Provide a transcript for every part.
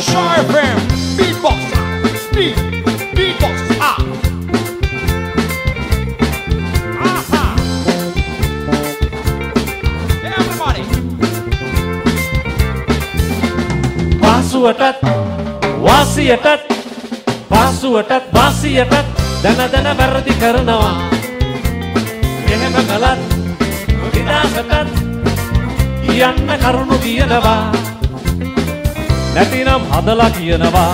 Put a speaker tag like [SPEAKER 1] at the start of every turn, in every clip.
[SPEAKER 1] Shaw FM Beatbox Beatbox Everybody
[SPEAKER 2] පාසුවටත් වාසියටත් පාසුවටත් වාසියටත් දන වැරදි කරනවා එහෙම කළත් විනාශටත් කියන්න කරුණු කියනවා නැතිනම් හදලා කියනවා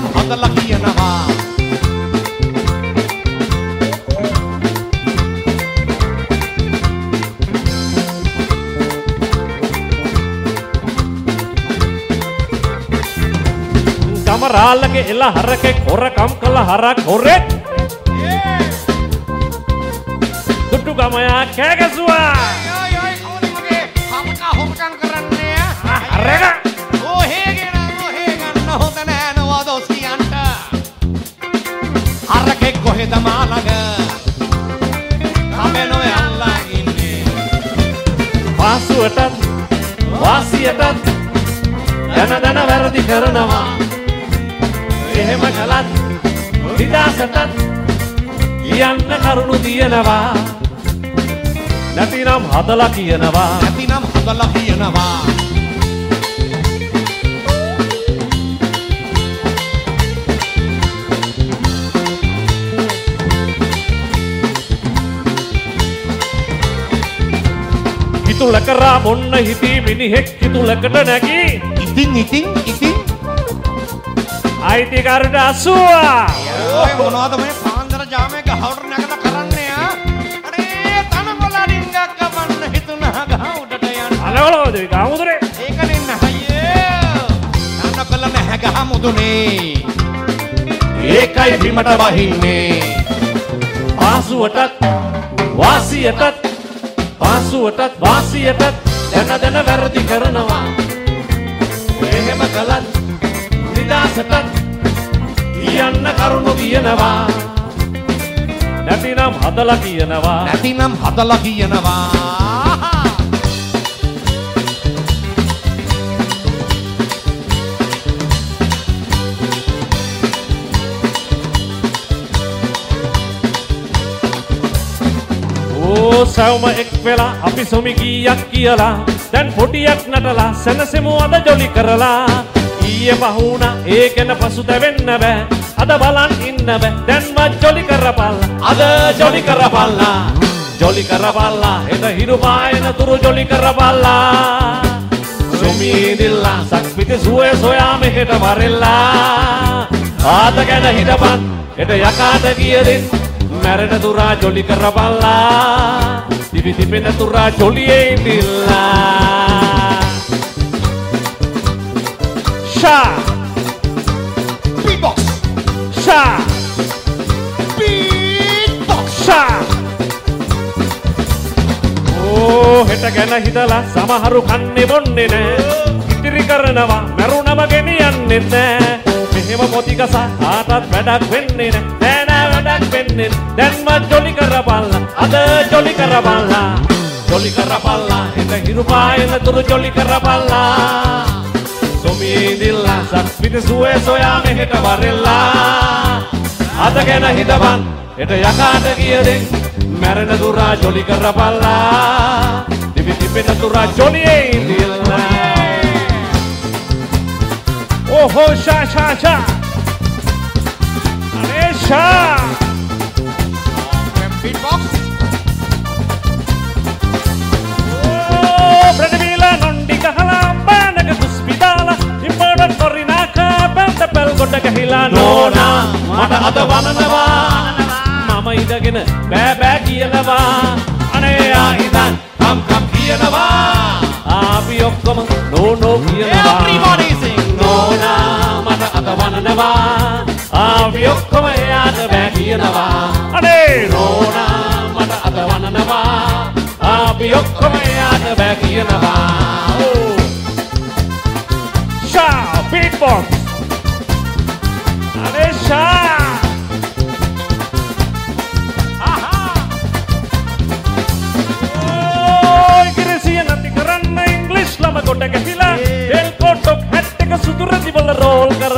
[SPEAKER 2] කමරාලගේ එල හරකේ කොරකම් කළ හරක් හොරෙක් දුටු ගමයා කෑගසුවා
[SPEAKER 1] හොමකම් කරන්නේ
[SPEAKER 2] හරක
[SPEAKER 1] ඔහේ ගන්න හොඳ නෑ නවදොස් කියන්ට හරකෙක් කොහෙද මාළඟ කමෙනෝ යල්ලා ඉන්නේ
[SPEAKER 2] පාසුවටත් වාසියටත් දන වැරදි කරනවා එහෙම කළත් විනාශටත් කියන්න කරුණු තියෙනවා නැතිනම් හදලා කියනවා හිතුල කරා මොන්න හිතී මිනිහෙක් හිතුලකට නැගී
[SPEAKER 1] ඉතින්
[SPEAKER 2] අයිතිකාරට අසුවා
[SPEAKER 1] ඔය මොනවද මේ පාන්දර ජාමේ ගහවට නැගලා කරන්නේ අනේ තනකොළ ඩිංගක් ගමන්න හිතුණා ගහ උඩට යන්න
[SPEAKER 2] අනවලෝද ගාමුදුරේ
[SPEAKER 1] ඒකනේ නහයේ තනකොළ නැහැ ගහ මුදුනේ ඒකයි බිමට වහින්නේ
[SPEAKER 2] පාසුවටත් වාසියටත් දන වැරදි කරනවා එහෙම කළත් විනාශටත් කියන්න කරුණු කියනවා නැතිනම් හදලා කියනවා සැවම එක් වෙලා අපි සොමි ගීයක් කියලා දැන් පොටියක් නටලා සැනසෙමු අද ජොලි කරලා ඊයේ පහුණා ඒ ගැන පසුතැවෙන්න බෑ අද බලන් ඉන්න බෑ දැන්වත් ජොලි කරපල්ලා එද හිරු පායන තුරු ජොලි කරපල්ලා සොමීදිල්ලා සක්විති සුවේ සොයා මෙහෙට වරෙල්ලා ආත ගැන හිටපන් එට යකාට කියදින් මැරෙන තුරා ජොලි කරපල්ලා දිවි තිබෙන තුරා ජොලියේ ඉඳිල්ලා ෂා
[SPEAKER 1] Beatbox
[SPEAKER 2] ෂා හෙට ගැන හිතලා සමහරු කන්නේ බොන්නේ නෑ ඉතිරි කරනවා මැරුණම ගෙනියන්නේ නෑ මෙහෙම පොතිකස ආටත් වැඩක් වෙන්නේ නෑ වැඩක් වෙන්නේ දැන්වත් ජොලි කරපල්ලා අද ජොලි කරපල්ලා එත හිරු පායන තුරු ජොලි කරපල්ලා සොමීදිල්ලා සක්විති සුවේ සොයා මෙහෙට වරෙල්ලා අද ගැන හිතපන් එට යකාට කියදෙන් මැරෙන තුරා ජොලි කරපල්ලා දිවි තිබෙන තුරා ජොලියේ ඉඳිල්ලා ඕහෝ ෂා අනේ ෂා
[SPEAKER 1] Beatbox
[SPEAKER 2] ප්‍රතිබීලා නොන්ඩි ගහලා බෑනක කුස්පිදාලා ඉම්බඩන් කොරිනාකා බැන්ත පැල් ගොඩ ගහිලා නෝනා මට අද වනනවා මම ඉඳගෙන බෑ කියනවා අනේ ආයිදන් කම් කියනවා අපි ඔක්කොම නෝ කියනවා
[SPEAKER 1] Everybody sing
[SPEAKER 2] නෝනා මට අද වනනවා අපි ඔක්කොම එයාට බෑ කියනවා අනේ නෝනා මට අද වනනවා අපි ඔක්කොම එයාට බෑ කියනවා ෂා beatbox අනේ ෂා කොට ගැහිලා එල් කොටක් හැට් එක සුදුරදි වල රෝල්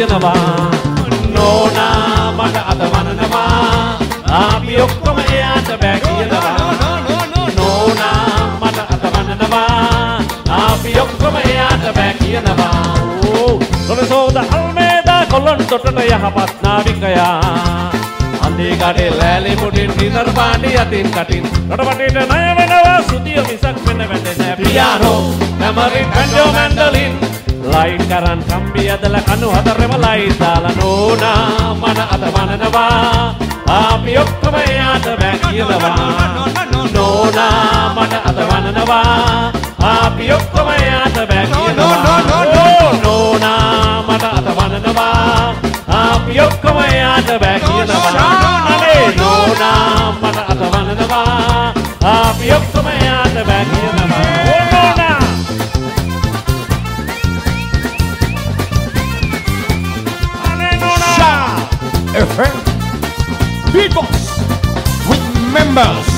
[SPEAKER 2] කියනවා නෝනා මට අත වනනවා අපි ඔක්කොම එයාට බෑ කියනවා නෝනා මට අත වනනවා අපි ඔක්කොම එයාට බෑ කියනවා Lorenzo Almeida Colon Totona Yahapat Navikaya Andi Gade Lali Mudin Dinner Bandi Atin Katin Rotabatin Nayavana Sudio Misak Penavende Piano Tamarin Banjo Mandolin Lain Karan Kambia de la Kanu Hadareva Laita La Nona Mana Adavana Nava Api Okkamayata Bakilava Nona Mana Adavana Nava Api Okkamayata Bakilava Nona Mana Adavana Nava Api Okkamayata Bakilava Nona Mana Adavana Nava Api Okkamayata Bakilava Nona
[SPEAKER 1] FM Beatbox with members